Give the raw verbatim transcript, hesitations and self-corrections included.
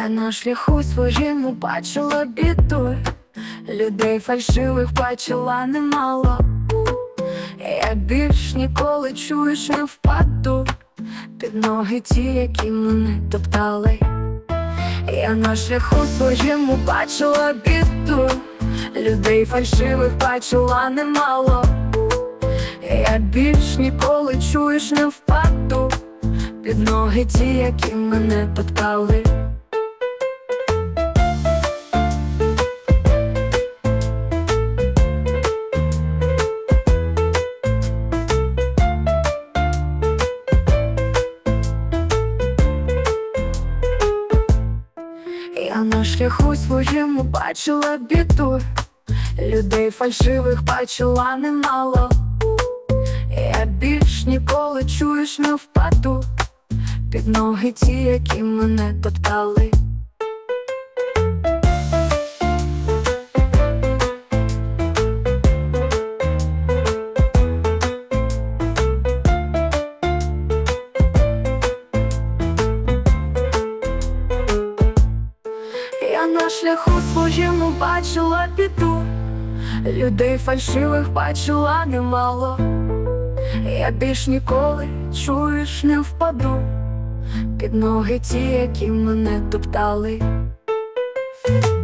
Я на шляху своєму бачила біду, людей фальшивих бачила немало. Я більш ніколи, чуєш, не впаду під ноги ті, які мене топтали. Я на шляху своєму бачила біду, людей фальшивих бачила немало. Я більш ніколи, чуєш, не впаду під ноги ті, які мене топтали. Я на шляху своєму бачила біду, людей фальшивих бачила немало. Я більш ніколи, чуєш, не впаду під ноги ті, які мене топтали. Я на шляху своєму бачила біду, людей фальшивих бачила немало. Я більш ніколи, чуєш, не впаду під ноги ті, які мене топтали.